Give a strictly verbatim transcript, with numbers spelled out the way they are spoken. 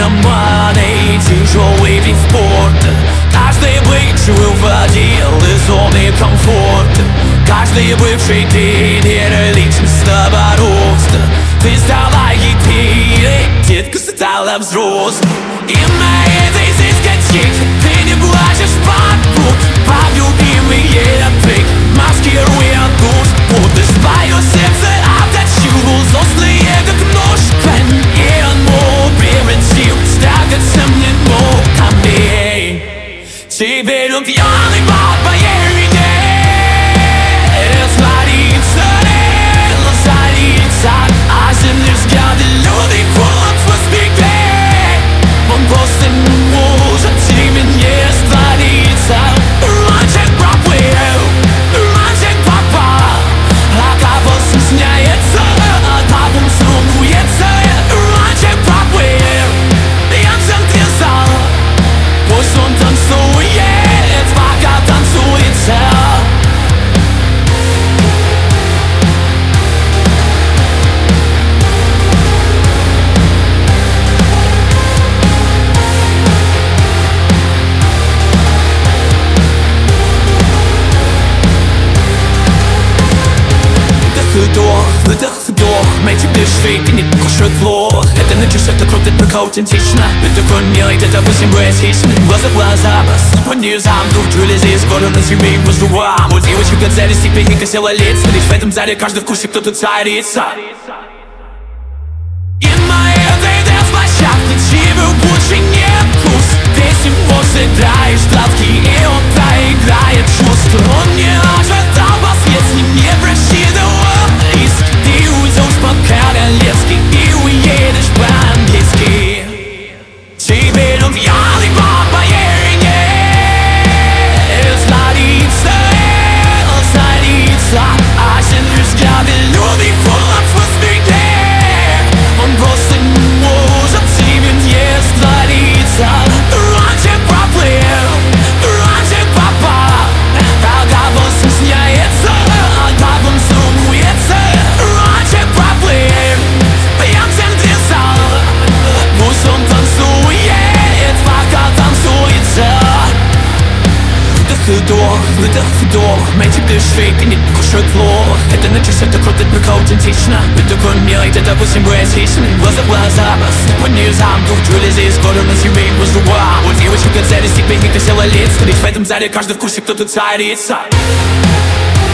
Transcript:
наркоманы, тяжелый вид спорта. Каждый бывший выводил из зоны комфорта. Каждый бывший тренер личностного роста. Ты стала хитрее, детка стала взрослой. И на этой дискотеке ты не плачешь под бок. Под любимые треки, маскируя душ. Будто твое сердце отточил злостные как нож. И оно превратил драгоценный ног камней. Теперь он пьяный по твоей вине. Творится, лазарится, а земли взгляды люди холод в спине. Он просто не может тебе не раствориться. Раньше проплыл, раньше попал, а кого стесняется, а кого сумуется. Раньше проплыл, я в центре зала. Пусть он танцует, пока танцуется. Вдох, выдох, вдох, мэйти дышит и не кушает плохо. Это начнешь, это круто, это так аутентично. Ты такой милый, это восемь симпатичный. Глаза в глаза, вас по низам. Дух Джули здесь, город на себе, воздухам. У девочек гадали, себе не косила лица. Лишь в этом зале каждый в курсе, кто тут царица. И на этой дэнс-площадке тебе больше нет вкус. Ты с него сыграешь травки, и он проиграет чувства. Он не ожидал вас, если не просчитывал риск. Ты уйдешь по-королевски и уедешь по-английски. Теперь он пьяный по твоей вине. Злорится, злорится, а земли взгляды люди холод в спине. Он просто не может тебе не раствориться. Раньше проплыл, раньше попал, а кого стесняется, а кого сумуется. Раньше проплыл, я в центре зала. Пусть он танцует, пока танцуется. Вдох, вдох, выдох, вдох, мэйти дышит и не кушает плохо. Это начнешь, это круто, это так аутентично. Ты такой милый, это восемь симпатичный. Глаза в глаза, вас по низам. Дух Джули здесь, город на себе, воздухам. У девочек гадали, себе не косила лица. Лишь в этом зале каждый в курсе, кто тут царица.